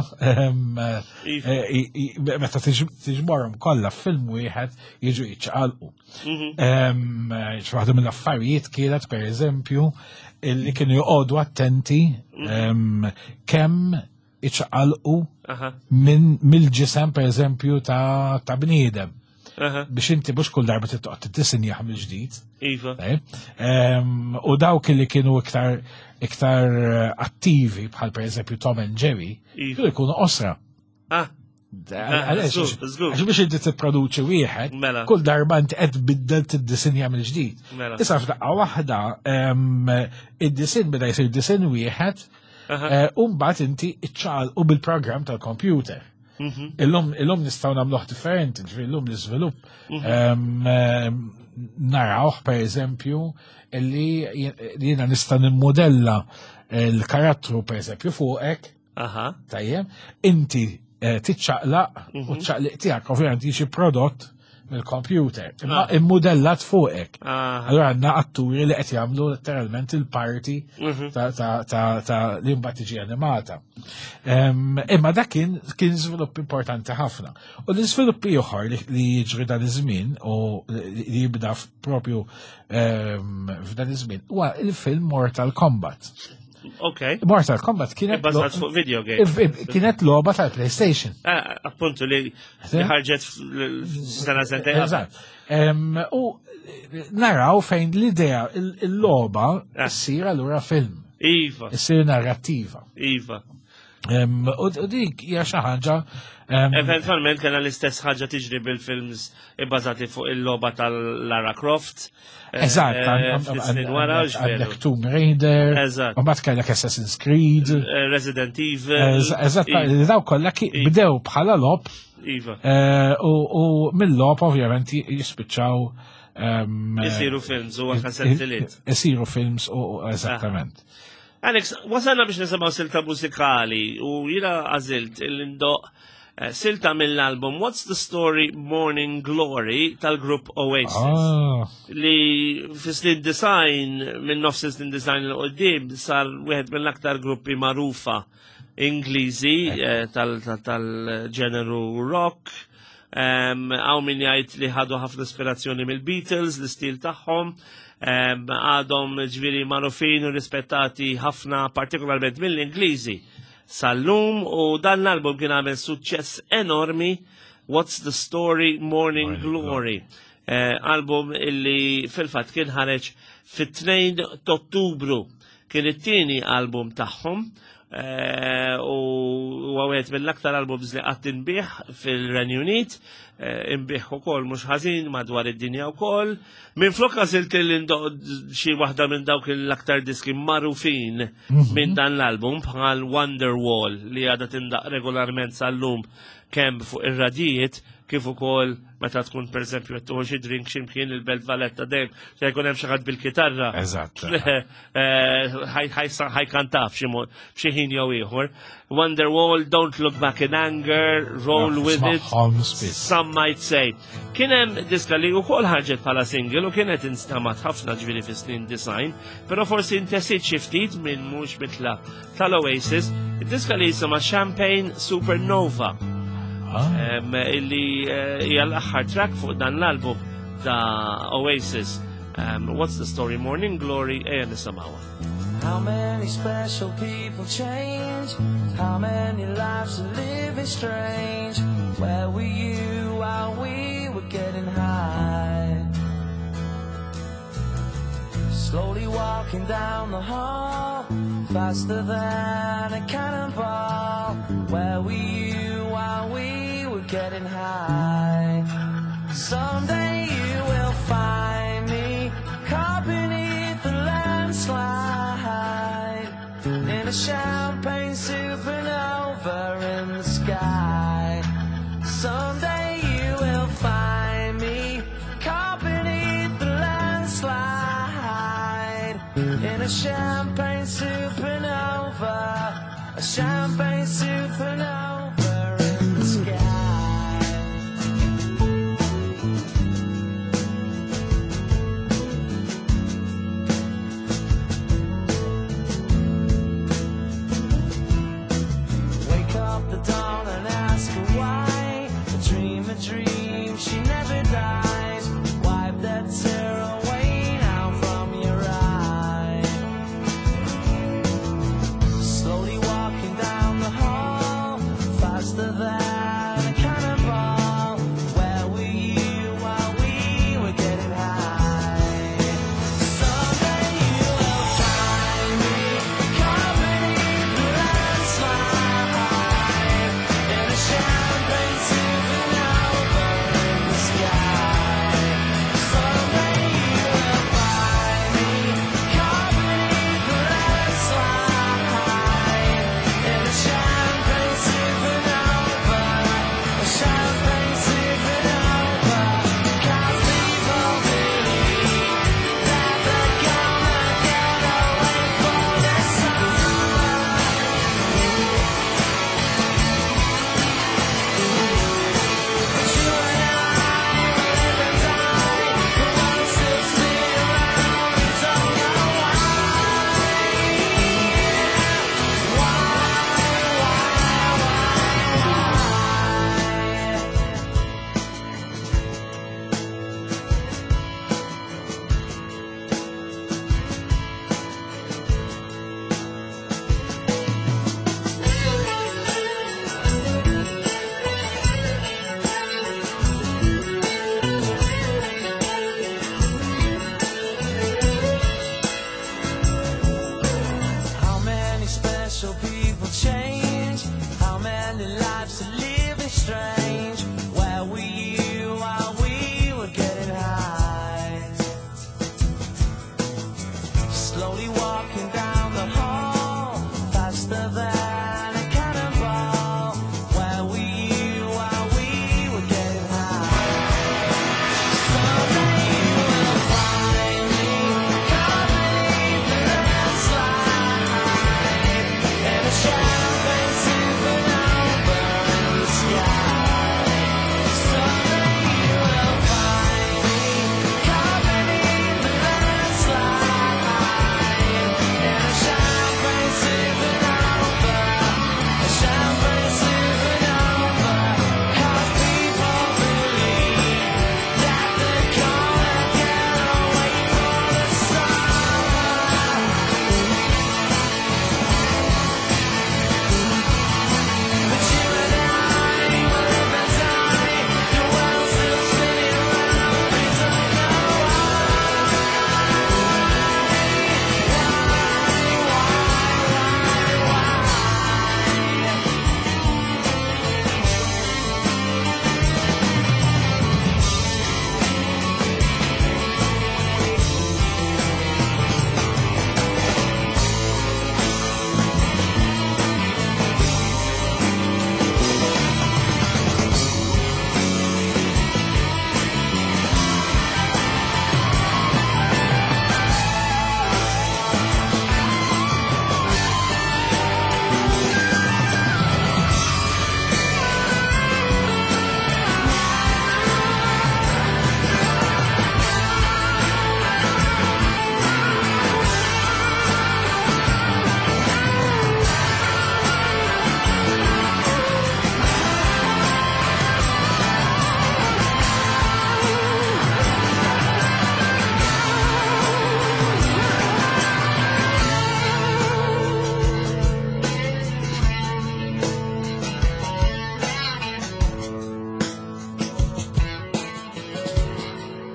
meta tiġborhom kollha f'film wieħed jiġu jiċċaqalqu. Waħda mill-affarijiet kienet pereżempju illi kienu joqogħdu attenti kemm iċċaqalqu mill-ġisem pereżempju ta' bniedem. Biex inti bux kull darba tittoqt tisinjaħ mill-ġdid. Iva. U dawk li kienu iktar iktar attivi bħal per eżempju Tom and Jerry, kienu jkunu osra. Għax biex inti t-produċi wieħed, kull darba inti qed biddel t-disinja mill-ġdid. Issa f'daqqa waħda id-disin beda jsir disin wieħed, u mbagħad inti iċċaqalqu bil-programm tal-kompjuter. Illum nistgħu nagħmluh differenti, ġifieri illum l-iżvilupp narawh pereżempju illi jiena nista' nimmodella l-karattru pereżempju fuqek, tajjeb, inti tiċċaqlaq u ċċaqliq tiegħek ovvjament jiġi prodott mill-computer, imma immodellat fuqek. Allura għandna atturi li qed jagħmlu letteralment il-parti ta' li mbagħad tiġi animata. Imma dak kien kien żvilupp importanti ħafna. U l-iżviluppi ieħor li jiġri dan iż-żmien u li jibda propju f'dan iż-żmien huwa il-film Mortal Kombat. Ok. Mortal Kombat kienet Bazzat fuq video game. Kienet loba tal-PlayStation. Appuntu li ħarġet sena sentej. Eżatt. U naraw fejn l-idea il-loba ssir allura film. Iva. Issir narrattiva. Iva. U dik hija xi ħaġa. Eventualment kena l-istess ħaġa tiġri bil-films ibbażati fuq il-loba tal-Lara Croft. Eżatt, għandek Tomb Raider, u mbagħad kellek Assassin's Creed, Resident Evil. Eżatt, daw kollha bdew bħala lob. Iva. U mill-lob ovvjament jispiċċaw Isiru films u għal-kassentiliet. Isiru films u eżattament. Alex, wasalna biex nisimaw silta mużikali u jina għazilt il-indoq silta mill-album What's the Story Morning Glory tal-grupp Oasis li fi design minn nofs snin design l-qoddim sar wieħed mill-aktar gruppi marufa Ingliżi tal-ġeneru rock. Għaw min jgħid li ħadu ħafna ispirazzjoni mill-Beatles, l-istil tagħhom. Għadhom ġviri marufin u rispettati ħafna partikolarment mill-Ingliżi sal-lum u dan l-album kien għamel suċċess enormi What's the Story Morning Glory. Album illi fil-fat kien ħareġ fit-tnejn ta' Ottubru. Kien it-tieni album tagħhom u għawet mill-aktar albums li qatt inbieħ fil-Renju Unit, inbieħ ukoll mhux ħażin madwar id-dinja wkoll. Minn flok għażilt xi waħda minn dawk l-aktar diski magħrufin minn dan l-album bħal Wonderwall li għadha tindaq regolarment sal-lum kemm fuq ir-radijiet kif ukoll meta tkun pereżempju qed tuħu xi drink x'imkien il-Belt Valletta dejjem se jkun hemm xi ħadd bil-kitarra. Eżatt. ħajkantaf b'xi ħin jew ieħor. Wonderwall, Don't Look Back in Anger, Roll With It, Some Might Say. Kien hemm diska li wkoll ħarġet bħala single u kienet instamat ħafna ġifieri fi snin design, però forsi intesit xi ftit minn mhux mitla tal-Oasis, id-diska li jisimha Champagne Supernova. Illi hija l-aħħar track fuq dan l-album ta' Oasis. What's the Story Morning Glory ejja nisimgħuha. How many special people change? How many lives are living strange? Where were you while we were getting high? Slowly walking down the hall, faster than a cannonball. Where were you while we were getting high? Someday you will find me caught beneath the landslide in a champagne supernova in the sky. Someday you will find me caught beneath the landslide in a champagne supernova, a champagne supernova in the sky. Wake up the dawn and ask her why. A dream, a dream, she never dies. Wipe that tear away now from your eye. Slowly walking down the hall, faster than a cannonball. Where were you while we were getting high? Someday you will find me caught beneath the landslide in a champagne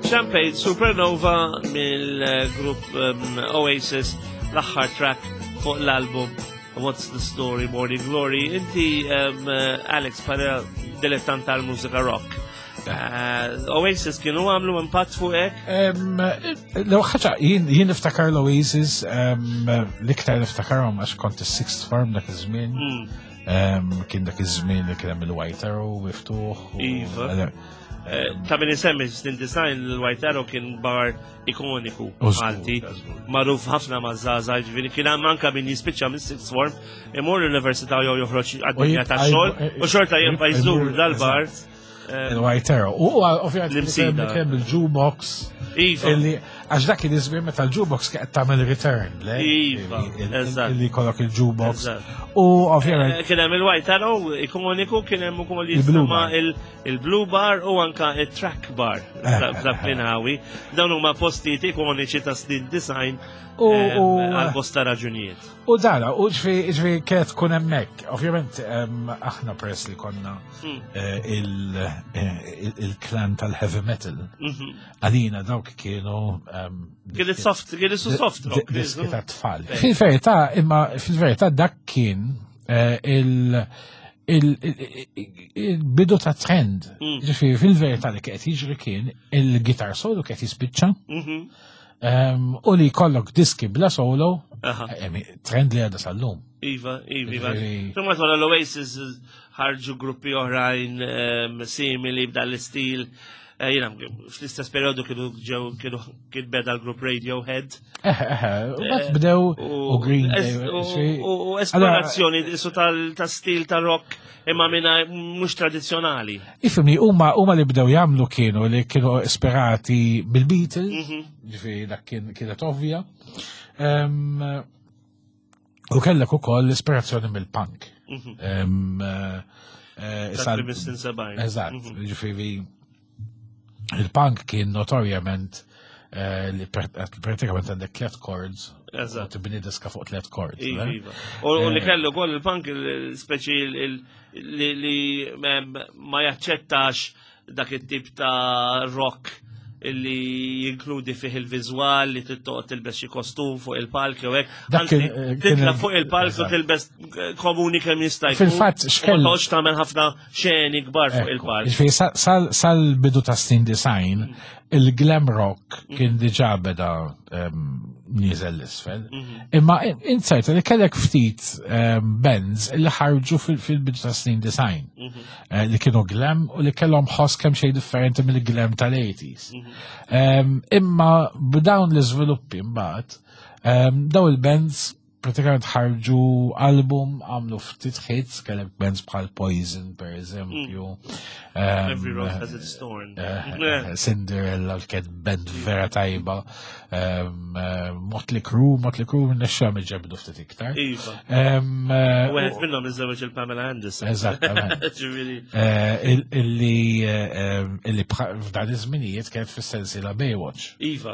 Champagne Supernova mill-grupp um, Oasis, l-aħħar track fuq l-album What's the Story, Morning Glory. Inti, um, uh, Alex, para dilettant tal-mużika rock. Uh, Oasis kienu għamlu impatt fuqek? Lew ħaġa, jien niftakar l-Oasis, l-iktar niftakarhom għax kont is-sixth form dak iż-żmien. Kien dak iż-żmien li kien hemm il-White Arrow miftuħ. Iva. Ta' min isemmi snin design l-White Arrow kien bar ikoniku Malti, magħruf ħafna maż-żgħażagħ, ġifieri kien hemm anke min jispiċċa mis-sixth form imur l-università jew joħroġ għad-dinja tax-xogħol u xorta jibqa' jżur dal-bar. Il-White Arrow. U ovvjament kemm il-jukebox. Illi għax dak il-iżmien meta l-jukebox kienet tagħmel return, le? Iva, eżatt. Illi jkollok il-jukebox. U ovvjament kien hemm il-White Arrow ikoniku, kien hemm ukoll jisma' il-Blue Bar u anke il-Track Bar f'dak Linhawi. Dawn huma postijiet ikoniċi ta' snin design għal bosta raġunijiet. U dara, u ġvi kienet kun hemmhekk. Ovvjament aħna press li konna il-klan tal-heavy metal. Għalina dawk kienu Kien soft, kien su soft rock. Diski ta' tfal. Fil-verità, imma fil-verità dak kien il- il-bidu ta' trend. Ġifi, fil-verità li kienet jiġri kien il-gitar solo kienet jispiċċa. U li kollok diski bla solo, trend li għada sal-lum. Iva, iva, iva. Tumma tola l-Oasis ħarġu gruppi oħrajn simili b'dal-istil. Jena, fl-istess periodu kienu kien beda l-grupp Radiohead. U bat bdew u Green Day. U esplorazzjoni ta' stil ta' rock imma minna mux tradizjonali. Ifimni, huma li bdew jamlu kienu li kienu ispirati bil-Beatles, ġifi dak kienet ovvja. U kellek ukoll ispirazzjoni mill-punk. Eżatt, ġifi il-punk kien notorjament li pratikament għandek tlet chords. U tibni diska fuq tlet chords. U li kellu kol il-punk speċi li ma jaċċettax dak it-tip ta' rock illi jinkludi fih il-vizual li tittoq tilbes xi kostum fuq il-palk jew hekk. Titla' fuq il-palk u tilbes komuni kemm jista' jkun. Fil-fatt x'kell ma tagħmel ħafna xeni kbar fuq il-palk. Sal-bidu ta' snin design, il-glam rock kien diġà beda nieżel l-isfel. Imma insajt li kellek ftit bands li ħarġu fil-bidu ta' snin design li kienu glam u li kellhom ħoss kemm xejn differenti mill-glam tal-eighties. Imma b'dawn l-iżviluppi mbagħad daw il-bands pratikament ħarġu album għamlu ftit hits, kellek bands bħal Poison per eżempju. Every Rose Has Its Thorn. Cinderella kien band vera tajba. Motley Crue, Motley Crue minn nexxam ġebdu ftit iktar. Iva. U għed minnom iżewġ il-Pamela Anderson. Eżattament. Illi f'dan iż-żminijiet kienet fis-sensiela Baywatch. Iva.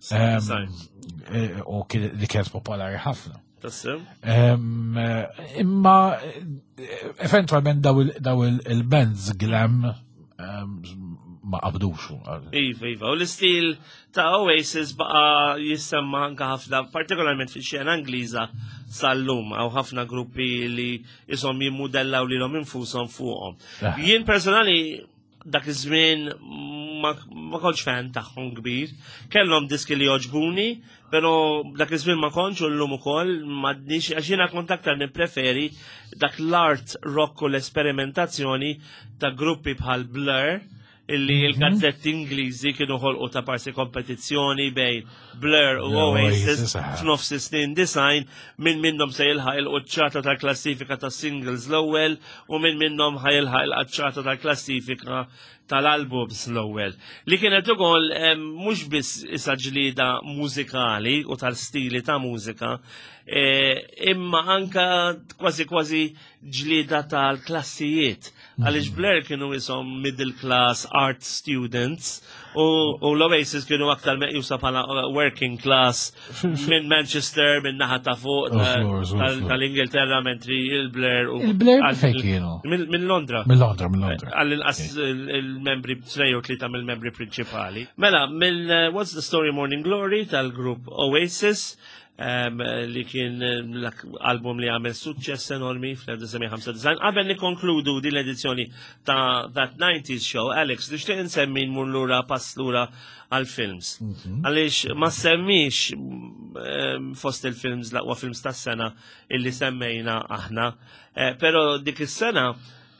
U li kienet popolari ħafna. Tassim? Imma eventualment daw il-bands glam ma qabduxu. Iva, iva. U l-istil ta' Oasis baqa jissemma anka ħafna, partikolarment fi xena Angliża sal-lum, għaw ħafna gruppi li jisom jimmodellaw li l-om infusom fuqom. Jien personali dak iż-żmien ma kontx fan tagħhom kbir, kellhom diski li joġbuni, però dak iż-żmien ma kontx u llum ukoll m'għadniex għax jiena kont aktar nippreferi dak l-art rock u l-esperimentazzjoni ta' gruppi bħal Blur illi il-gazzetti Ingliżi kienu ħolqu ta' parsi kompetizzjoni bejn Blur u Oasis f'nofs snin design, minn minnhom se jilħaq il-quċċata tal-klassifika ta' singles l-ewwel u minn minnhom ħajilħaq il-qaċċata tal-klassifika tal-albums l-ewwel. Li kienet ukoll mhux biss issa ġlieda mużikali u tal-stili ta' mużika, imma anka kważi kważi ġlieda tal-klassijiet. Għaliex Blair kienu jisom middle class art students u l-Oasis kienu aktar meqjusa bħala working class minn Manchester, minn naħa ta' fuq tal-Ingilterra, mentri il-Blair u il-Blair fejn kienu? Minn Londra. Minn Londra, minn Londra. Għall-inqas il-membri tnej u tlieta mill-membri prinċipali. Mela, mill What's the Story Morning Glory tal-grupp Oasis, Um, li kien l-album li għamel suċċess enormi fl-1995. Qabel nikonkludu din l-edizzjoni ta' That nineties Show, Alex, nixtieq insemmi nmur lura pass lura għal-films. Għaliex ma semmix um, fost il-films l-aqwa films tas-sena illi semmejna aħna, eh, pero dik is-sena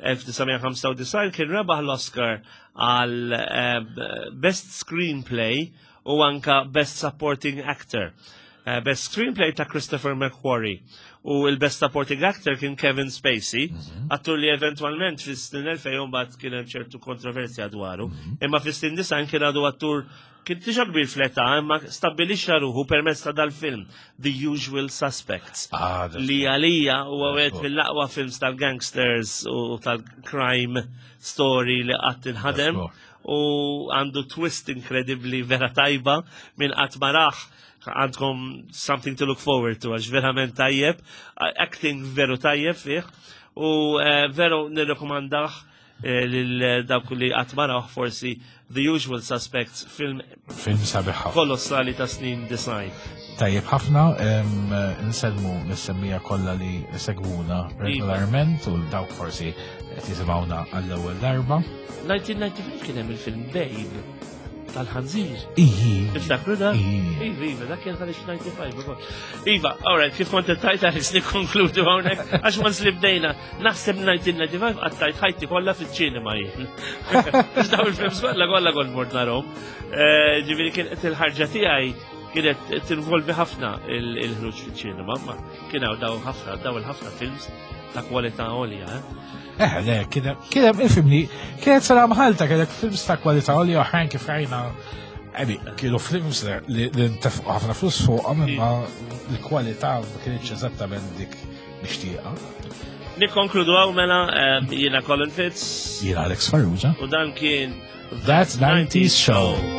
f-1995 kien rebaħ l-Oscar għal uh, Best Screenplay u anka Best Supporting Actor. Uh, best Screenplay ta' Christopher McQuarrie u il-Best Supporting Actor kien Kevin Spacey, attur li eventualment fis-snin elfejn bat kien hemm ċertu kontroversja dwaru, imma fis-snin disajn kien għadu attur kien tiġa kbir fleta, imma stabbilixxa ruħu permezz ta' dal-film The Usual Suspects, Ah, li għalija u għawet mill-aqwa films tal-gangsters u tal-crime story li qatt inħadem u għandu twist inkredibli vera tajba minn qatt ma raħ. Għandkom something to look forward to, għax verament tajjeb, acting veru tajjeb fih, u uh, veru nirrekomandaħ uh, lil-dawk li għatmaraħ forsi The Usual Suspects, film film sabiħa kolossali ta' snin design. Tajjeb ħafna, um, nselmu nissemmija kollha li segwuna regolarment u dawk forsi tisimawna għall-ewwel darba. nineteen ninety-five kien hemm il-film Babe tal-ħanżir. Iji. Tiftakru da? Iji. Iva, Iva, dak kien ħalix ninety-five. Iva, alright, kif kont tajt għalix nikkonkludu għonek, għax ma nslibdejna, naħseb nineteen ninety-five għattajt ħajti kolla fil-ċinema jien. Għax daw il-films kolla kolla kont mort narom. Ġiviri kienet il-ħarġa tijaj kienet tinvolvi ħafna il-ħruġ fil-ċinema, ma kienaw daw ħafna, daw il-ħafna films ta' kwalità għolja. Eh, le, kienem, kienem il-filmni, kienet sara mħalta, kienet films ta' kwalità għolli uħran kif rajna, għabi, kienu films li ntefqu ħafna flus fuq, ma l-kwalità ma kienieċ eżattament dik mixtieqa. Nikkonkludu għaw mela, jiena Colin Fitz. Jiena Alex Farrugia. U dan kien That nineties Show.